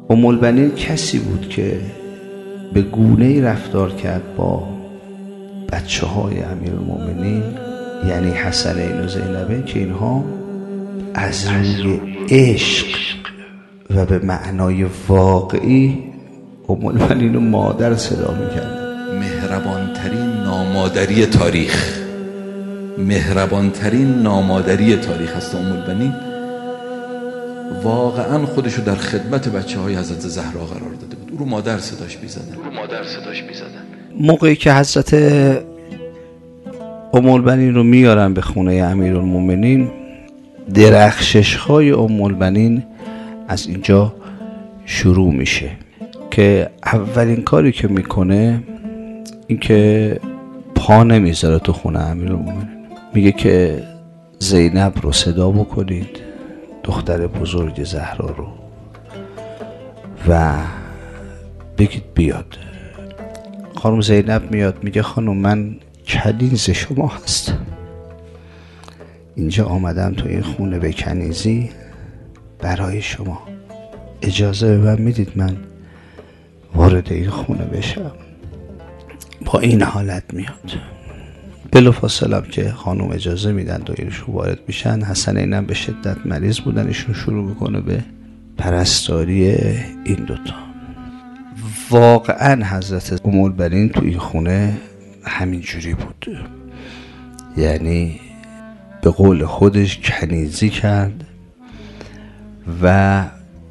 ام البنین کسی بود که به گونه‌ای رفتار کرد با بچه های امیرالمومنین، یعنی حسنین و زینبین، که اینها از روی عشق و به معنای واقعی ام البنین و مادر صدا می‌کردن. مهربانترین نامادری تاریخ، مهربانترین نامادری تاریخ هست ام البنین. واقعا خودشو در خدمت بچه های حضرت زهرا قرار داده بود. او رو مادر صداش می‌زدن. موقعی که حضرت ام البنین رو میارن به خونه امیرالمومنین، درخشش‌های ام البنین از اینجا شروع میشه که اولین کاری که میکنه این که پا نمیذاره تو خونه امیرالمومنین. میگه که زینب رو صدا بکنید، دختر بزرگ زهرا رو، و بگید بیاد. خانم زینب میاد، میگه خانم من کنیز شما هستم، اینجا آمدم تو این خونه به کنیزی برای شما، اجازه به من میدید من وارد این خونه بشم؟ با این حالت میاد. بلافاصله که خانم اجازه میدن و ایشون وارد میشن، حسنینم به شدت مریض بودن، ایشون شروع میکنه به پرستاری این دوتا. واقعا حضرت ام البنین تو این خونه همینجوری بود، یعنی به قول خودش کنیزی کرد و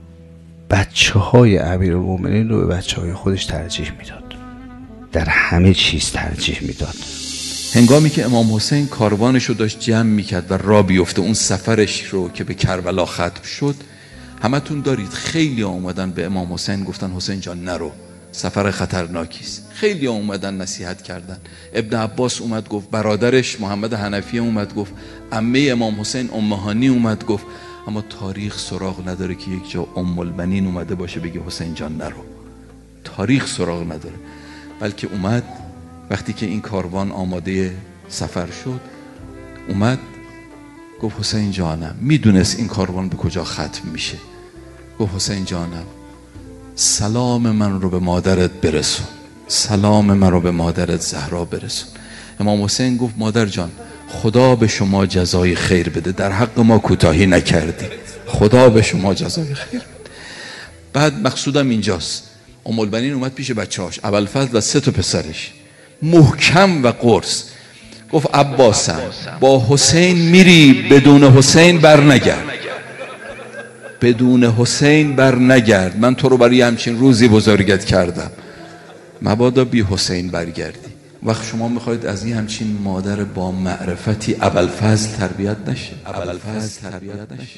بچه های امیرالمومنین رو به بچه های خودش ترجیح میداد، در همه چیز ترجیح میداد. هنگامی که امام حسین کاروانش رو داشت جمع میکرد و راه بیفته، اون سفرش رو که به کربلا ختم شد، همتون دارید خیلی آمدن به امام حسین گفتن حسین جان نرو، سفر خطرناکیست. خیلی اومدن نصیحت کردن. ابن عباس اومد گفت، برادرش محمد حنفی اومد گفت، عمه امام حسین ام هانی اومد گفت، اما تاریخ سراغ نداره که یک جا ام البنین اومده باشه بگه حسین جان نرو. تاریخ سراغ نداره، بلکه اومد وقتی که این کاروان آماده سفر شد، اومد گفت حسین جانم، میدونست این کاروان به کجا ختم میشه، گفت حسین جانم سلام من رو به مادرت برسون، سلام من رو به مادرت زهرا برسون. امام حسین گفت مادر جان خدا به شما جزای خیر بده، در حق ما کوتاهی نکردی، خدا به شما جزای خیر بده. بعد مقصودم اینجاست، ام البنین اومد پیش بچه‌هاش، ابوالفضل و 3 تا پسرش، محکم و قرص گفت عباسم با حسین میری، بدون حسین بر نگرد، بدون حسین بر نگرد، من تو رو برای همچین روزی بزرگت کردم، مبادا بی حسین برگردی. وقت شما میخواید از این همچین مادر با معرفتی ابوالفضل تربیت نشه، ابوالفضل تربیت نشه.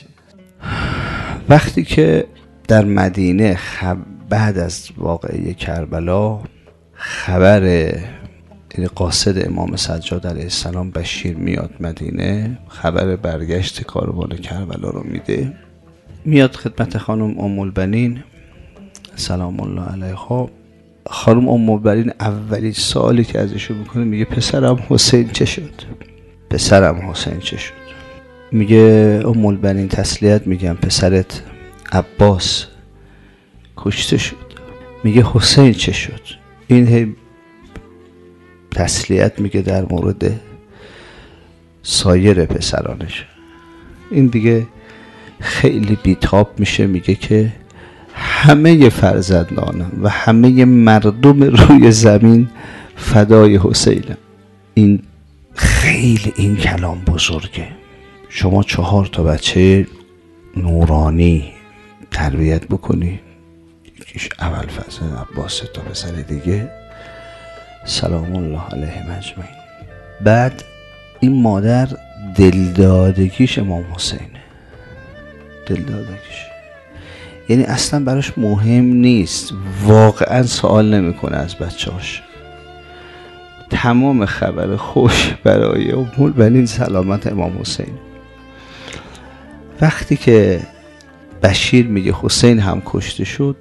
وقتی که در مدینه بعد از واقعه کربلا خبر قاصد امام سجاد علیه السلام بشیر میاد مدینه، خبر برگشت کاروان کربلا رو میده، میاد خدمت خانم ام البنین سلام الله علیها. خانم ام البنین اولین سوالی که ازشون میکنه میگه پسرم حسین چه شد؟ پسرم حسین چه شد؟ میگه ام البنین تسلیت میگم پسرت عباس کشته شد. میگه حسین چه شد؟ این تسلیت میگه در مورد سایر پسرانش. این دیگه خیلی بیتاب میشه، میگه که همه فرزندانم و همه مردم روی زمین فدای حسینم. این خیلی این کلام بزرگه. شما 4 تا بچه نورانی تربیت بکنی، یکیش ابوالفضل، عباس، تا پسر دیگه سلام الله علیهم اجمعین. بعد این مادر دلدادگیش امام حسینه، دلدادگیش، یعنی اصلا براش مهم نیست، واقعا سوال نمیکنه از بچه‌هاش. تمام خبر خوش برای ام البنین سلامت امام حسین. وقتی که بشیر میگه حسین هم کشته شد،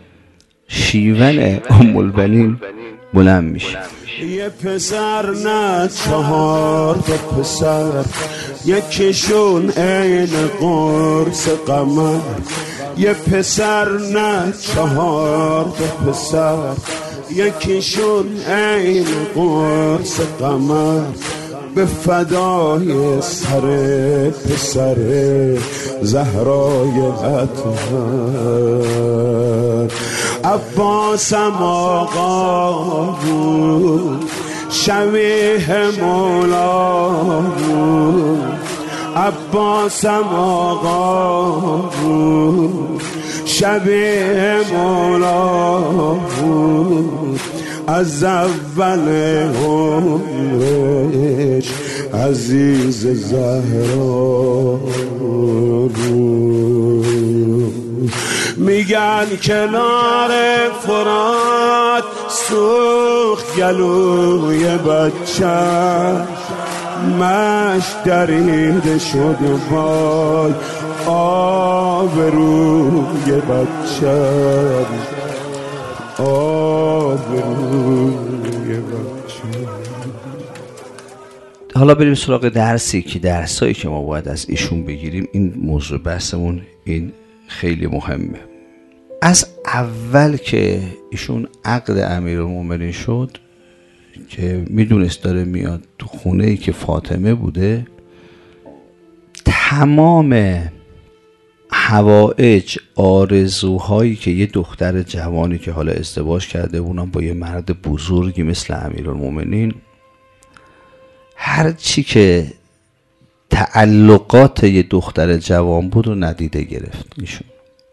شیون ام البنین بلند میشه. یه پسر نه 4 تا پسر، یکیشون عین قرص قمر، یه پسر نه 4 پسر، یکیشون عین قرص قمر، به فدای سر پسر زهرای اطهر. عباسم آقا بود، شبیه مولا بود. عباسم آقا بود، شبیه مولا بود. از اول عمرش عزیز زهرا بود. میگن کنار فرات سوخت گلوی بچه، مشت دریده شد بای آبروی بچه، آبروی بچه. حالا بریم سراغ درسایی که ما باید از ایشون بگیریم. این موضوع بحثمون این خیلی مهمه. از اول که ایشون عقد امیرالمومنین شد که میدونست داره میاد تو خونه‌ای که فاطمه بوده، تمام حوائج، آرزوهایی که یه دختر جوانی که حالا ازدواج کرده اونم با یه مرد بزرگی مثل امیرالمومنین، هر چی که تعلقات یه دختر جوان بود و ندیده گرفت ایشون.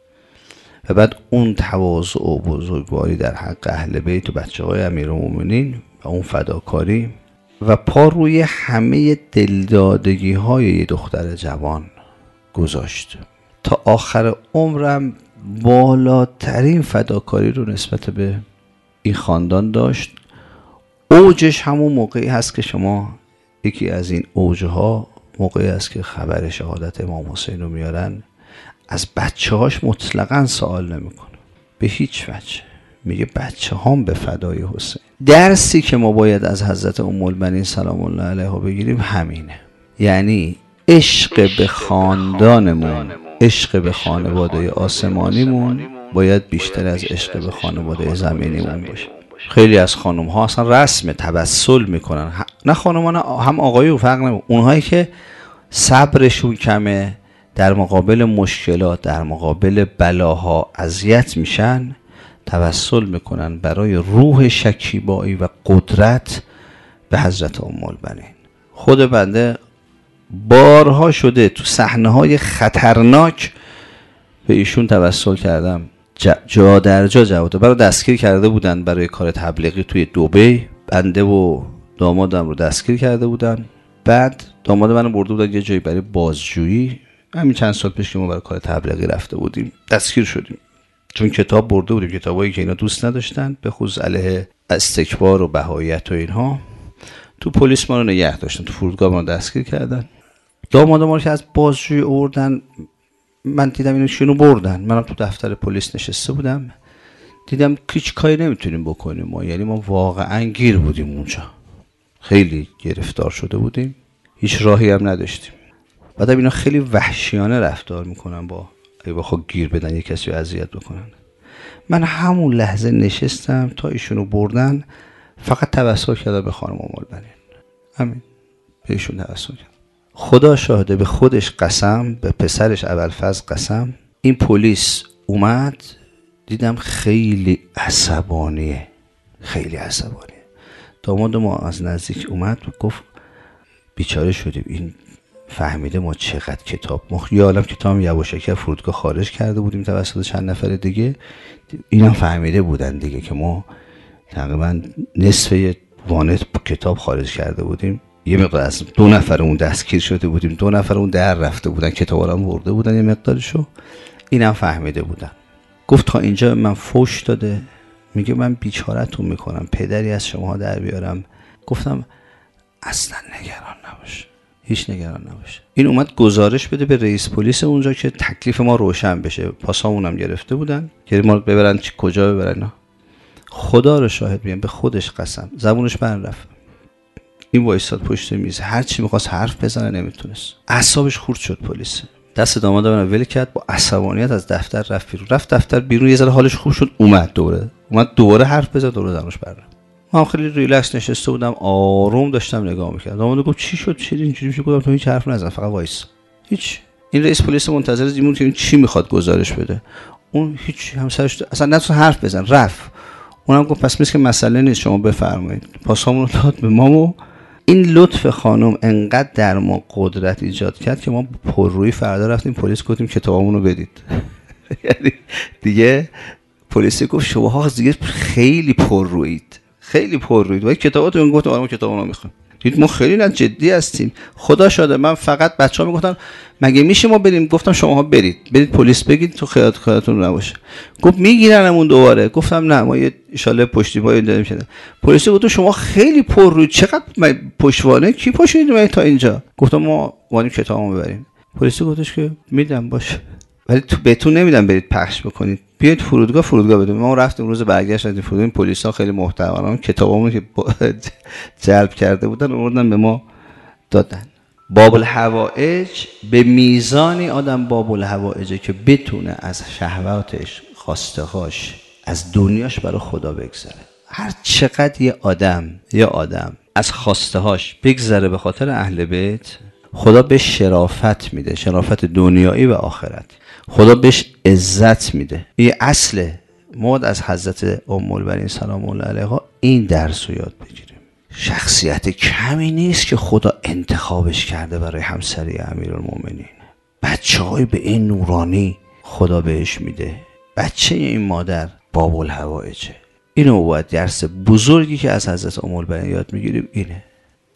و بعد اون تواضع و بزرگواری در حق اهل بیت و بچه‌های امیرالمومنین و اون فداکاری و پا روی همه دلدادگی های یه دختر جوان گذاشت. تا آخر عمرم بالاترین فداکاری رو نسبت به این خاندان داشت. اوجش همون موقعی هست که شما یکی از این اوجها موقعی هست که خبر شهادت امام حسین رو میارن، از بچه هاش مطلقاً سوال نمیکنه به هیچ وجه، میگه بچه هام به فدای حسین. درسی که ما باید از حضرت ام البنین سلام الله علیها بگیریم همینه، یعنی عشق به خاندانمون، عشق به خانواده آسمانیمون باید بیشتر از عشق به خانواده زمینیمون باشه. خیلی از خانم ها اصلا رسم تبسل میکنن، نه خانمان هم آقایون فرق نمیکنه، اونهایی که صبرشون کمه در مقابل مشکلات، در مقابل بلاها اذیت میشن، توسل میکنن برای روح شکیبایی و قدرت به حضرت ام البنین. خود بنده بارها شده تو صحنه‌های خطرناک به ایشون توسل کردم، جا در جا جواب. برای دستگیر کرده بودن برای کار تبلیغی توی دبی، بنده و دامادم رو دستگیر کرده بودن. بعد داماد منو برده بودن یه جایی برای بازجویی، همین چند سال پیش که ما برای کار تبلیغی رفته بودیم دستگیر شدیم، چون کتاب برده بودیم، کتابایی که اینا دوست نداشتن، به خصوص علیه استکبار و بهایت و اینها. تو پلیس ما رو نگه داشتن، تو فرودگاه ما رو دستگیر کردن. داماد ما رو که از بازجویی آوردن، من دیدم اینو شونو بردن، منم تو دفتر پلیس نشسته بودم، دیدم هیچ کاری نمیتونیم بکنیم ما، یعنی ما واقعا گیر بودیم اونجا، خیلی گرفتار شده بودیم، هیچ راهی هم نداشتیم. بعدم اینا خیلی وحشیانه رفتار میکنن، با اگه بخواد گیر بدن یه کسی رو اذیت بکنن. من همون لحظه نشستم تا ایشونو بردن، فقط توسل کردم به خانم ام البنین، همین، به ایشون توسل کردم. خدا شاهده، به خودش قسم، به پسرش ابوالفضل قسم، این پلیس اومد دیدم خیلی عصبانیه، خیلی عصبانیه. داماد ما از نزدیک اومد و گفت بیچاره شدیم، این فهمیده ما چقدر کتاب، ما یه عالم کتاب یواشکی فرودگاه خارج کرده بودیم توسط چند نفر دیگه، اینا فهمیده بودن دیگه که ما تقریبا نصف وانت کتاب خارج کرده بودیم. یه مقدار از 2 نفرمون دستگیر شده بودیم، 2 نفرمون در رفته بودن، کتابا رو برده بودن یه مقدارشو، اینم فهمیده بودن. گفت تا اینجا من فوش داده، میگه من بیچاره‌تون میکنم، پدری از شما در بیارم. گفتم اصلا نگران نباش، هیچ نگران نباشه. این اومد گزارش بده به رئیس پلیس اونجا که تکلیف ما روشن بشه. پاسامونم گرفته بودن که ما ببرن کجا ببرن. خدا رو شاهد میگم، به خودش قسم، زبونش بند رفت. این وایساد پشت میز، هر چی می‌خواست حرف بزنه نمیتونست، اعصابش خورد شد. پلیس دست داماد من ول کرد، با عصبانیت از دفتر رفت دفتر بیرون، یه ذره حالش خوب شد، اومد دوباره حرف بزد، دوباره زنش بره. من خیلی ریلکس نشسته بودم، آروم داشتم نگاه میکردم. داماد گفت چی شد؟ چی اینجوری میشه؟ گفتم تو هیچ حرف نزن، فقط وایس. هیچ. این رئیس پلیس منتظر دیمون که این چی میخواد گزارش بده. اون هیچ، همسرش اصلا نتونست حرف بزن، رفت. اونم گفت پس میگه که مسئله نیست، شما بفرمایید. پاسامون رو داد به ما. و این لطف خانم انقدر در ما قدرت ایجاد کرد که ما پررویی فردا رفتیم پلیس، گفتیم کتابمون رو بدید. یعنی دیگه پلیس گفت شماها دیگه خیلی پررویید و کتاباتون، گفتم آره ما کتابمون رو میخوایم. دید ما خیلی نه جدی هستیم. خدا شاده من فقط بچه‌ها میگفتن مگه میشه ما بریم؟ گفتم شماها برید پلیس بگید تو خیالتون نباشه. گفت میگیرنمون دوباره. گفتم نه ما یه ان شاءالله پشتیبانی داریم شده. پلیس گفت شما خیلی پرروید، چقدر پشتوانه کی پاشید تا اینجا؟ گفتم ما وانیم کتابمو ببریم. پلیس گفتش که میدم باشه، ولی تو بهتون نمیدم برید پخش بکنید، بیاید فرودگاه بدون. ما رفتیم روز برگشت رفتیم فرودگاه، پلیسا خیلی محترمانه کتابامون که جلب کرده بودن آوردن به ما دادن. باب الحوائج به میزانی آدم باب الحوائجه که بتونه از شهواتش، خواسته‌هاش، از دنیاش برای خدا بگذره. هر چقدر یه آدم از خواسته‌هاش بگذره به خاطر اهل بیت، خدا بهش شرافت میده، شرافت دنیایی و آخرتی. خدا بهش عزت میده. این اصله. ما از حضرت ام البنین سلام الله علیها این درس رو یاد بگیریم. شخصیت کمی نیست که خدا انتخابش کرده برای همسری امیرالمومنین. بچه‌های به این نورانی خدا بهش میده. بچه این مادر باب الحوائجه. اینو باید درس بزرگی که از حضرت ام البنین یاد میگیریم اینه.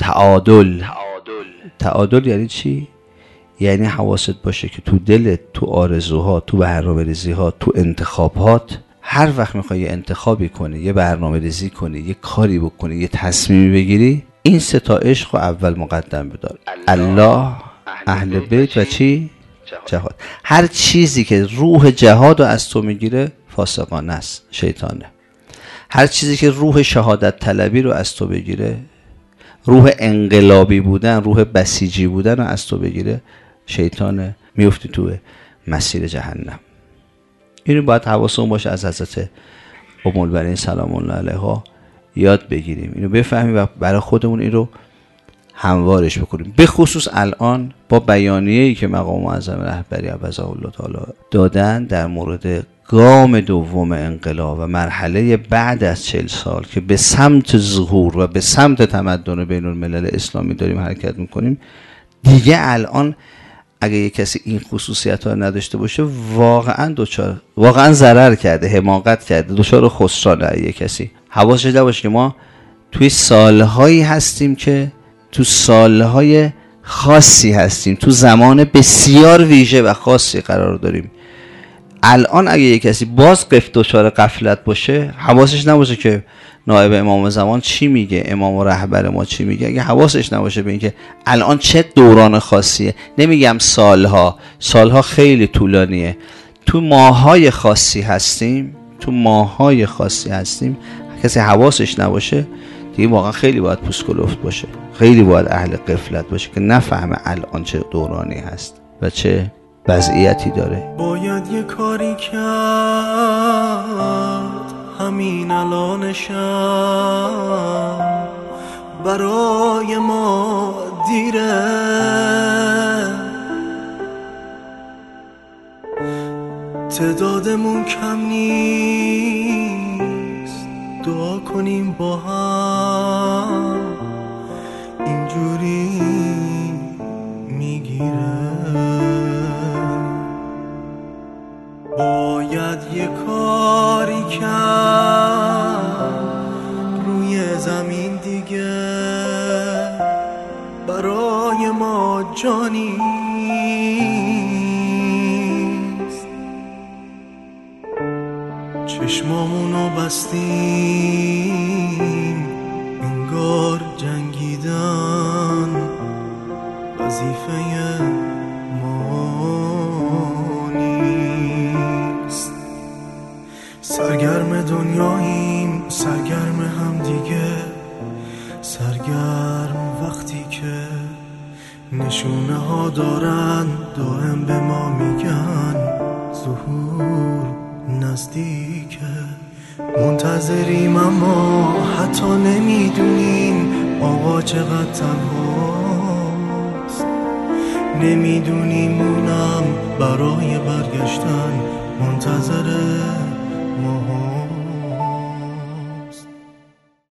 تعادل یعنی چی؟ یعنی حواست باشه که تو دلت، تو آرزوها، تو برنامه‌ریزی‌ها، تو انتخابات، هر وقت میخوای یه انتخابی کنی، یه برنامه‌ریزی کنی، یه کاری بکنی، یه تصمیمی بگیری، این سه تا عشق رو اول مقدم بدار. الله، اهل بیت و چی؟ جهاد. هر چیزی که روح جهاد رو از تو میگیره فاسقانه است، شیطانه. هر چیزی که روح شهادت طلبی رو از تو بگیره، روح انقلابی بودن، روح بسیجی بودن رو از تو بگیره، شیطانه، میفتی تو مسیر جهنم. اینو باید حواسمون باشه از حضرت ام البنین سلام الله علیها یاد بگیریم، اینو بفهمیم و برای خودمون این رو هموارش بکنیم. به خصوص الان با بیانیه‌ای که مقام معظم رهبری عوضه الله تعالی دادن در مورد گام دوم انقلاب و مرحله بعد از 40 سال که به سمت ظهور و به سمت تمدن بین الملل اسلامی داریم حرکت میکنیم، دیگه الان اگه یک کسی این خصوصیت ها نداشته باشه واقعا ضرر کرده، حماقت کرده، دچار خسرانه. یک کسی حواسش نباشه که ما توی سالهایی هستیم که تو سالهای خاصی هستیم، تو زمان بسیار ویژه و خاصی قرار داریم. الان اگه یک کسی باز دچار غفلت باشه، حواسش نباشه که نایب امام زمان چی میگه، امام و رهبر ما چی میگه، اگه حواسش نباشه به این که الان چه دوران خاصیه، نمیگم سالها خیلی طولانیه، تو ماهای خاصی هستیم، کسی حواسش نباشه دیگه واقعا خیلی باید پوست کلفت باشه، خیلی باید اهل غفلت باشه که نفهمه الان چه دورانی هست و چه وضعیتی داره. باید یه کاری کرد همین الانشم، برای ما دیره، تعدادمون کم نیست، دعا کنیم با هم، اینجوری میگیره. باید یه کاری کرد روی زمین دیگه، برای ما جانی نیست. چشمامونو بستیم انگار جنگیدن وظیفه سرگرم دنیاییم، سرگرم هم دیگه، سرگرم وقتی که نشونه ها دارن دائم به ما منتظریم اما حتی نمیدونیم آقا چقدر تنهاست، نمیدونیم اونم برای برگشتن منتظره.